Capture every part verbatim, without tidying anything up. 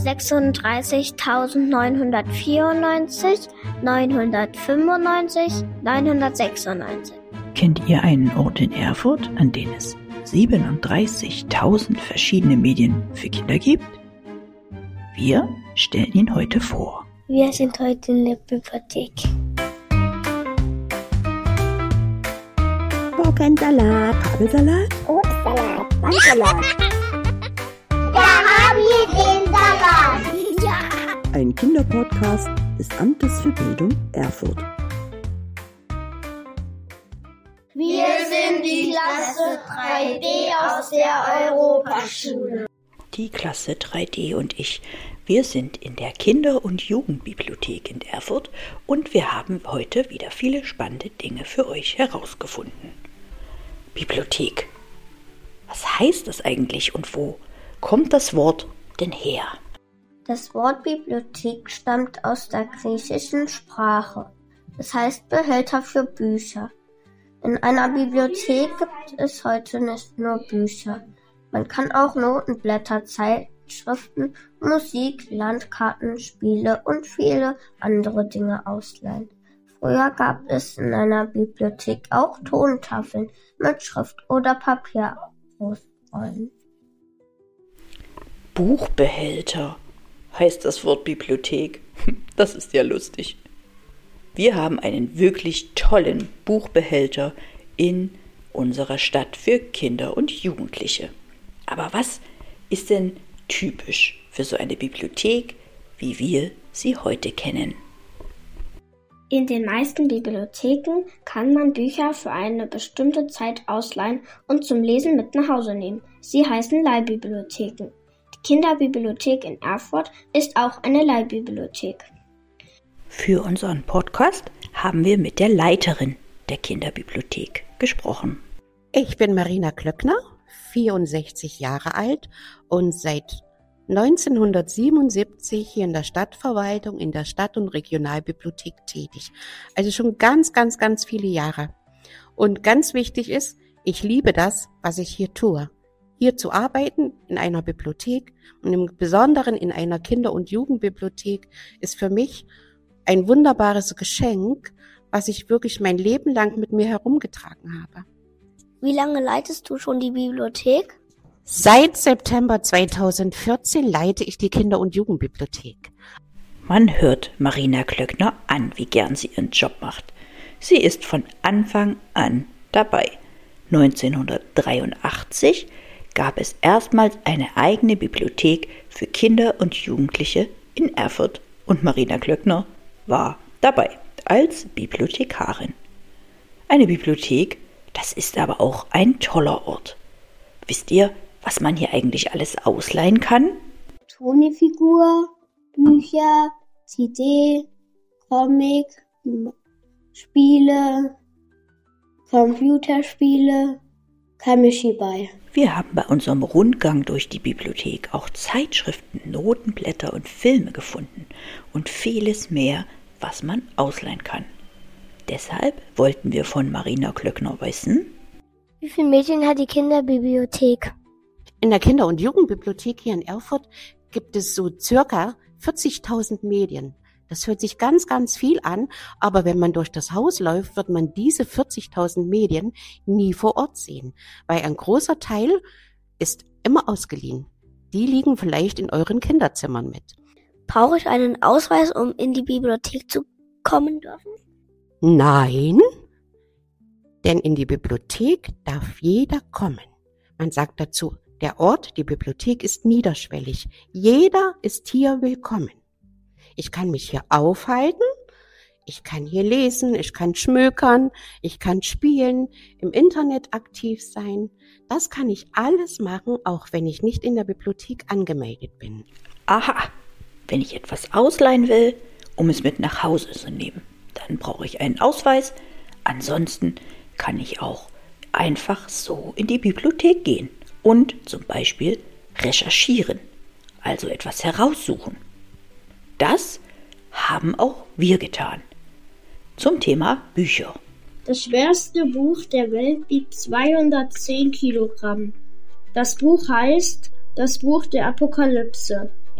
sechsunddreißigtausendneunhundertvierundneunzig, neunhundertfünfundneunzig, neunhundertsechsundneunzig. Kennt ihr einen Ort in Erfurt, an dem es siebenunddreißigtausend verschiedene Medien für Kinder gibt? Wir stellen ihn heute vor. Wir sind heute in der Bibliothek. Gurkensalat, Kabelsalat, Obstsalat, Wandsalat. Da haben wir den Salat. Ja. Ein Kinderpodcast des Amtes für Bildung Erfurt. Wir sind die Klasse drei D aus der Europaschule. Die Klasse drei D und ich, wir sind in der Kinder- und Jugendbibliothek in Erfurt und wir haben heute wieder viele spannende Dinge für euch herausgefunden. Bibliothek. Was heißt das eigentlich und wo kommt das Wort denn her? Das Wort Bibliothek stammt aus der griechischen Sprache. Es heißt Behälter für Bücher. In einer Bibliothek gibt es heute nicht nur Bücher. Man kann auch Notenblätter, Zeitschriften, Musik, Landkarten, Spiele und viele andere Dinge ausleihen. Früher gab es in einer Bibliothek auch Tontafeln mit Schrift oder Papierrollen. Buchbehälter heißt das Wort Bibliothek. Das ist ja lustig. Wir haben einen wirklich tollen Buchbehälter in unserer Stadt für Kinder und Jugendliche. Aber was ist denn typisch für so eine Bibliothek, wie wir sie heute kennen? In den meisten Bibliotheken kann man Bücher für eine bestimmte Zeit ausleihen und zum Lesen mit nach Hause nehmen. Sie heißen Leihbibliotheken. Die Kinderbibliothek in Erfurt ist auch eine Leihbibliothek. Für unseren Podcast haben wir mit der Leiterin der Kinderbibliothek gesprochen. Ich bin Marina Klöckner, vierundsechzig Jahre alt und seit neunzehnhundertsiebenundsiebzig hier in der Stadtverwaltung, in der Stadt- und Regionalbibliothek tätig. Also schon ganz, ganz, ganz viele Jahre. Und ganz wichtig ist, ich liebe das, was ich hier tue. Hier zu arbeiten in einer Bibliothek und im Besonderen in einer Kinder- und Jugendbibliothek ist für mich ein wunderbares Geschenk, was ich wirklich mein Leben lang mit mir herumgetragen habe. Wie lange leitest du schon die Bibliothek? Seit September zweitausendvierzehn leite ich die Kinder- und Jugendbibliothek. Man hört Marina Klöckner an, wie gern sie ihren Job macht. Sie ist von Anfang an dabei. neunzehnhundertdreiundachtzig gab es erstmals eine eigene Bibliothek für Kinder und Jugendliche in Erfurt und Marina Klöckner war dabei als Bibliothekarin. Eine Bibliothek, das ist aber auch ein toller Ort. Wisst ihr, was man hier eigentlich alles ausleihen kann? Tonifigur, Bücher, C D, Comic, Spiele, Computerspiele, Kamishibai. Wir haben bei unserem Rundgang durch die Bibliothek auch Zeitschriften, Notenblätter und Filme gefunden und vieles mehr, was man ausleihen kann. Deshalb wollten wir von Marina Klöckner wissen: Wie viele Medien hat die Kinderbibliothek? In der Kinder- und Jugendbibliothek hier in Erfurt gibt es so circa vierzigtausend Medien. Das hört sich ganz, ganz viel an, aber wenn man durch das Haus läuft, wird man diese vierzigtausend Medien nie vor Ort sehen, weil ein großer Teil ist immer ausgeliehen. Die liegen vielleicht in euren Kinderzimmern mit. Brauche ich einen Ausweis, um in die Bibliothek zu kommen dürfen? Nein, denn in die Bibliothek darf jeder kommen. Man sagt dazu, der Ort, die Bibliothek ist niederschwellig. Jeder ist hier willkommen. Ich kann mich hier aufhalten, ich kann hier lesen, ich kann schmökern, ich kann spielen, im Internet aktiv sein. Das kann ich alles machen, auch wenn ich nicht in der Bibliothek angemeldet bin. Aha, wenn ich etwas ausleihen will, um es mit nach Hause zu nehmen, dann brauche ich einen Ausweis. Ansonsten kann ich auch einfach so in die Bibliothek gehen und zum Beispiel recherchieren, also etwas heraussuchen. Das haben auch wir getan. Zum Thema Bücher. Das schwerste Buch der Welt wiegt zweihundertzehn Kilogramm. Das Buch heißt Das Buch der Apokalypse.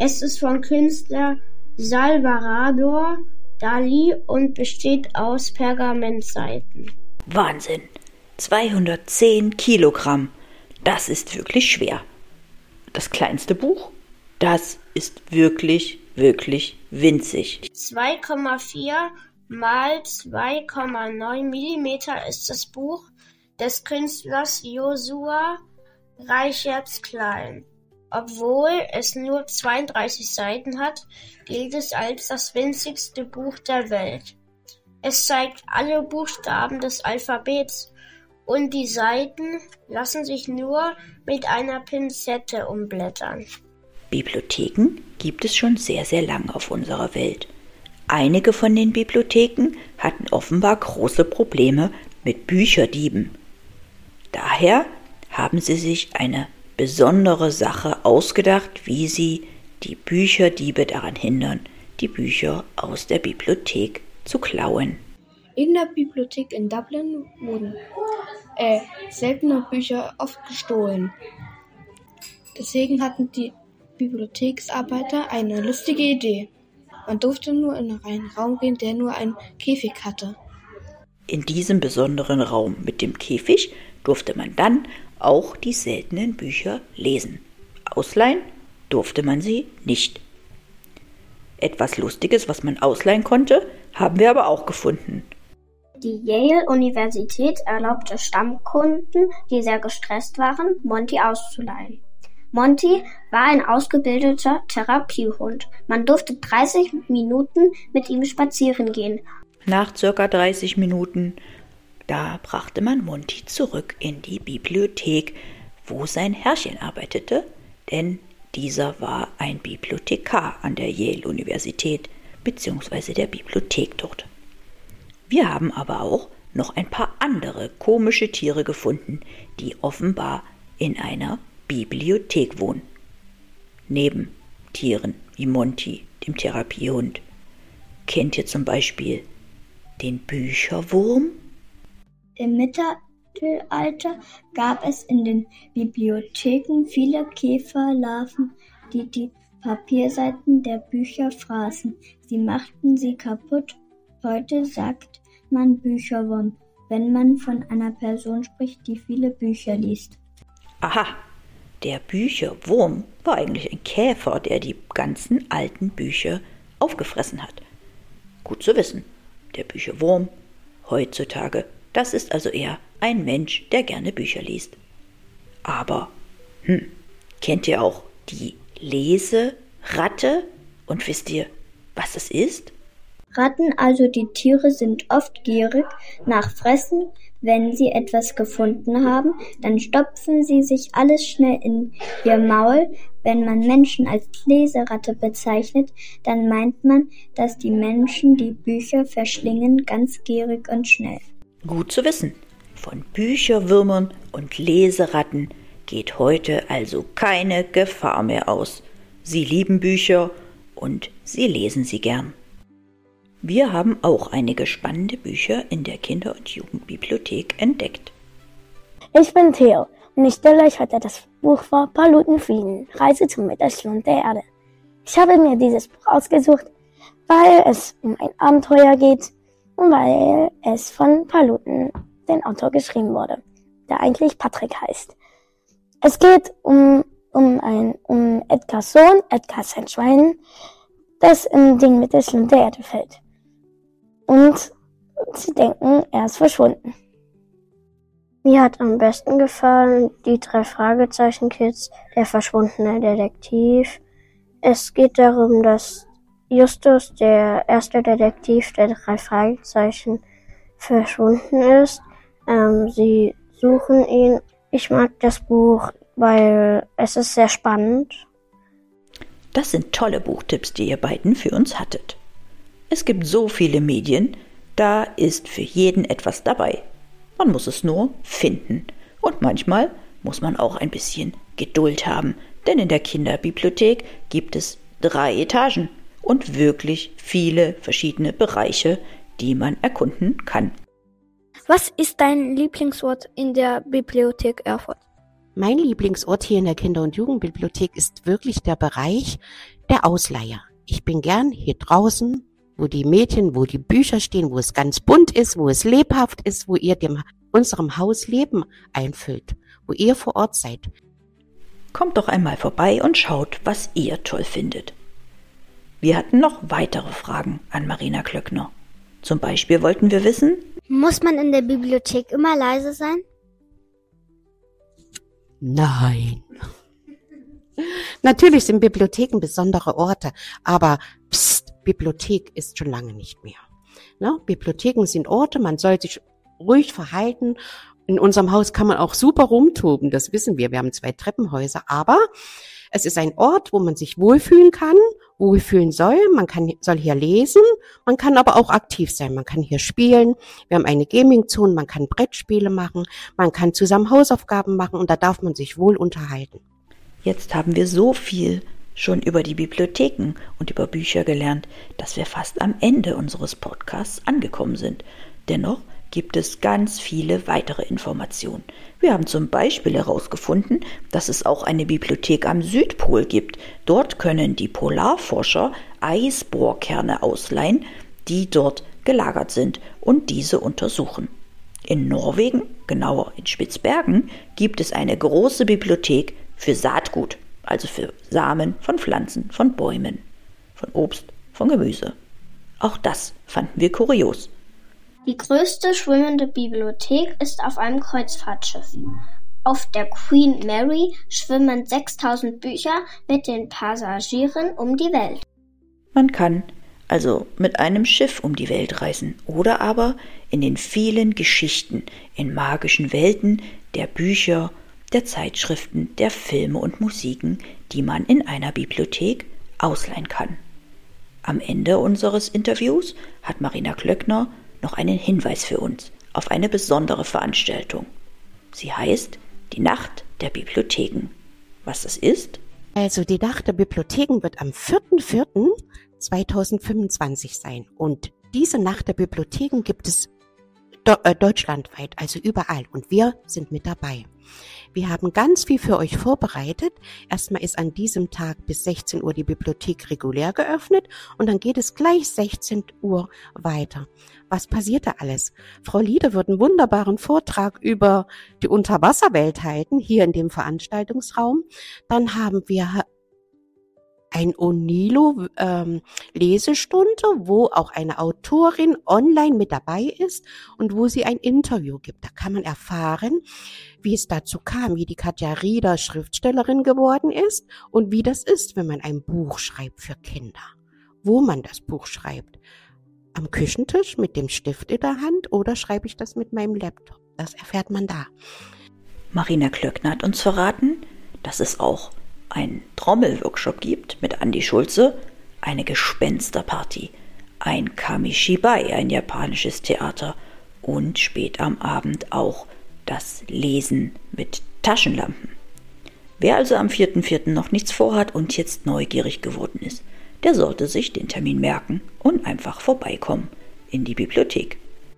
Es ist von Künstler Salvador Dalí und besteht aus Pergamentseiten. Wahnsinn! zweihundertzehn Kilogramm. Das ist wirklich schwer. Das kleinste Buch? Das ist wirklich, wirklich winzig. zwei Komma vier mal zwei Komma neun Millimeter ist das Buch des Künstlers Joshua Reichertz-Klein. Obwohl es nur zweiunddreißig Seiten hat, gilt es als das winzigste Buch der Welt. Es zeigt alle Buchstaben des Alphabets und die Seiten lassen sich nur mit einer Pinzette umblättern. Bibliotheken gibt es schon sehr, sehr lange auf unserer Welt. Einige von den Bibliotheken hatten offenbar große Probleme mit Bücherdieben. Daher haben sie sich eine besondere Sache ausgedacht, wie sie die Bücherdiebe daran hindern, die Bücher aus der Bibliothek zu klauen. In der Bibliothek in Dublin wurden äh, seltene Bücher oft gestohlen. Deswegen hatten die Bibliotheksarbeiter eine lustige Idee. Man durfte nur in einen Raum gehen, der nur einen Käfig hatte. In diesem besonderen Raum mit dem Käfig durfte man dann auch die seltenen Bücher lesen. Ausleihen durfte man sie nicht. Etwas Lustiges, was man ausleihen konnte, haben wir aber auch gefunden. Die Yale-Universität erlaubte Stammkunden, die sehr gestresst waren, Monty auszuleihen. Monty war ein ausgebildeter Therapiehund. Man durfte dreißig Minuten mit ihm spazieren gehen. Nach circa dreißig Minuten, da brachte man Monty zurück in die Bibliothek, wo sein Herrchen arbeitete, denn dieser war ein Bibliothekar an der Yale-Universität bzw. der Bibliothek dort. Wir haben aber auch noch ein paar andere komische Tiere gefunden, die offenbar in einer Bibliothek wohnen. Neben Tieren wie Monty, dem Therapiehund. Kennt ihr zum Beispiel den Bücherwurm? Im Mittelalter gab es in den Bibliotheken viele Käferlarven, die die Papierseiten der Bücher fraßen. Sie machten sie kaputt. Heute sagt man Bücherwurm, wenn man von einer Person spricht, die viele Bücher liest. Aha, der Bücherwurm war eigentlich ein Käfer, der die ganzen alten Bücher aufgefressen hat. Gut zu wissen, der Bücherwurm heutzutage, das ist also eher ein Mensch, der gerne Bücher liest. Aber, hm, kennt ihr auch die Leseratte? Und wisst ihr, was es ist? Ratten, also die Tiere, sind oft gierig nach Fressen. Wenn sie etwas gefunden haben, dann stopfen sie sich alles schnell in ihr Maul. Wenn man Menschen als Leseratte bezeichnet, dann meint man, dass die Menschen die Bücher verschlingen, ganz gierig und schnell. Gut zu wissen. Von Bücherwürmern und Leseratten geht heute also keine Gefahr mehr aus. Sie lieben Bücher und sie lesen sie gern. Wir haben auch einige spannende Bücher in der Kinder- und Jugendbibliothek entdeckt. Ich bin Theo und ich stelle euch heute das Buch vor Paluten fliegen, Reise zum Mittelschlund der Erde. Ich habe mir dieses Buch ausgesucht, weil es um ein Abenteuer geht und weil es von Paluten, den Autor, geschrieben wurde, der eigentlich Patrick heißt. Es geht um, um, ein, um Edgars Sohn, Edgar sein Schwein, das in den Mittelschlund der Erde fällt. Und sie denken, er ist verschwunden. Mir hat am besten gefallen die drei Fragezeichen-Kids, der verschwundene Detektiv. Es geht darum, dass Justus, der erste Detektiv der drei Fragezeichen, verschwunden ist. Ähm, sie suchen ihn. Ich mag das Buch, weil es ist sehr spannend. Das sind tolle Buchtipps, die ihr beiden für uns hattet. Es gibt so viele Medien, da ist für jeden etwas dabei. Man muss es nur finden. Und manchmal muss man auch ein bisschen Geduld haben, denn in der Kinderbibliothek gibt es drei Etagen und wirklich viele verschiedene Bereiche, die man erkunden kann. Was ist dein Lieblingsort in der Bibliothek Erfurt? Mein Lieblingsort hier in der Kinder- und Jugendbibliothek ist wirklich der Bereich der Ausleiher. Ich bin gern hier draußen, wo die Mädchen, wo die Bücher stehen, wo es ganz bunt ist, wo es lebhaft ist, wo ihr dem unserem Haus Leben einfüllt, wo ihr vor Ort seid. Kommt doch einmal vorbei und schaut, was ihr toll findet. Wir hatten noch weitere Fragen an Marina Klöckner. Zum Beispiel wollten wir wissen: Muss man in der Bibliothek immer leise sein? Nein. Natürlich sind Bibliotheken besondere Orte, aber pst, Bibliothek ist schon lange nicht mehr. Ne? Bibliotheken sind Orte, man soll sich ruhig verhalten. In unserem Haus kann man auch super rumtoben, das wissen wir. Wir haben zwei Treppenhäuser, aber es ist ein Ort, wo man sich wohlfühlen kann, wohlfühlen soll. Man kann, soll hier lesen, man kann aber auch aktiv sein. Man kann hier spielen. Wir haben eine Gaming-Zone, man kann Brettspiele machen, man kann zusammen Hausaufgaben machen und da darf man sich wohl unterhalten. Jetzt haben wir so viel schon über die Bibliotheken und über Bücher gelernt, dass wir fast am Ende unseres Podcasts angekommen sind. Dennoch gibt es ganz viele weitere Informationen. Wir haben zum Beispiel herausgefunden, dass es auch eine Bibliothek am Südpol gibt. Dort können die Polarforscher Eisbohrkerne ausleihen, die dort gelagert sind und diese untersuchen. In Norwegen, genauer in Spitzbergen, gibt es eine große Bibliothek für Saatgut, also für Samen von Pflanzen, von Bäumen, von Obst, von Gemüse. Auch das fanden wir kurios. Die größte schwimmende Bibliothek ist auf einem Kreuzfahrtschiff. Auf der Queen Mary schwimmen sechstausend Bücher mit den Passagieren um die Welt. Man kann also mit einem Schiff um die Welt reisen oder aber in den vielen Geschichten, in magischen Welten der Bücher, der Zeitschriften, der Filme und Musiken, die man in einer Bibliothek ausleihen kann. Am Ende unseres Interviews hat Marina Klöckner noch einen Hinweis für uns auf eine besondere Veranstaltung. Sie heißt die Nacht der Bibliotheken. Was das ist? Also die Nacht der Bibliotheken wird am vierten vierten zweitausendfünfundzwanzig sein. Und diese Nacht der Bibliotheken gibt es do- äh, deutschlandweit, also überall. Und wir sind mit dabei. Wir haben ganz viel für euch vorbereitet. Erstmal ist an diesem Tag bis sechzehn Uhr die Bibliothek regulär geöffnet und dann geht es gleich sechzehn Uhr weiter. Was passiert da alles? Frau Liede wird einen wunderbaren Vortrag über die Unterwasserwelt halten, hier in dem Veranstaltungsraum. Dann haben wir ein Onilo ähm, Lesestunde, wo auch eine Autorin online mit dabei ist und wo sie ein Interview gibt. Da kann man erfahren, wie es dazu kam, wie die Katja Rieder Schriftstellerin geworden ist und wie das ist, wenn man ein Buch schreibt für Kinder. Wo man das Buch schreibt. Am Küchentisch mit dem Stift in der Hand oder schreibe ich das mit meinem Laptop? Das erfährt man da. Marina Klöckner hat uns verraten, dass es auch einen Trommelworkshop gibt mit Andi Schulze, eine Gespensterparty, ein Kamishibai, ein japanisches Theater und spät am Abend auch das Lesen mit Taschenlampen. Wer also am vierten vierten noch nichts vorhat und jetzt neugierig geworden ist, der sollte sich den Termin merken und einfach vorbeikommen in die Bibliothek.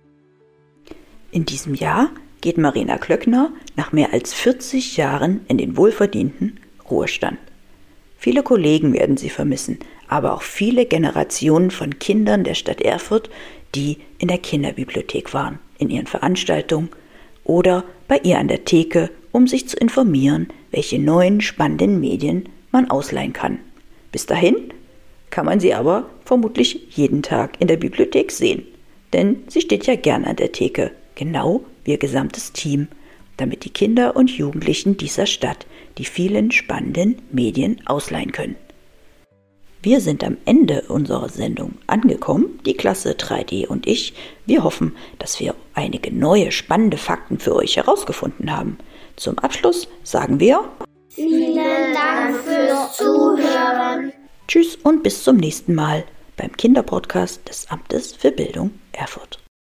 In diesem Jahr geht Marina Klöckner nach mehr als vierzig Jahren in den wohlverdienten Ruhestand. Viele Kollegen werden sie vermissen, aber auch viele Generationen von Kindern der Stadt Erfurt, die in der Kinderbibliothek waren, in ihren Veranstaltungen oder bei ihr an der Theke, um sich zu informieren, welche neuen spannenden Medien man ausleihen kann. Bis dahin kann man sie aber vermutlich jeden Tag in der Bibliothek sehen, denn sie steht ja gern an der Theke, genau wie ihr gesamtes Team, damit die Kinder und Jugendlichen dieser Stadt die vielen spannenden Medien ausleihen können. Wir sind am Ende unserer Sendung angekommen, die Klasse drei D und ich. Wir hoffen, dass wir einige neue spannende Fakten für euch herausgefunden haben. Zum Abschluss sagen wir: Vielen Dank fürs Zuhören. Tschüss und bis zum nächsten Mal beim Kinderpodcast des Amtes für Bildung Erfurt.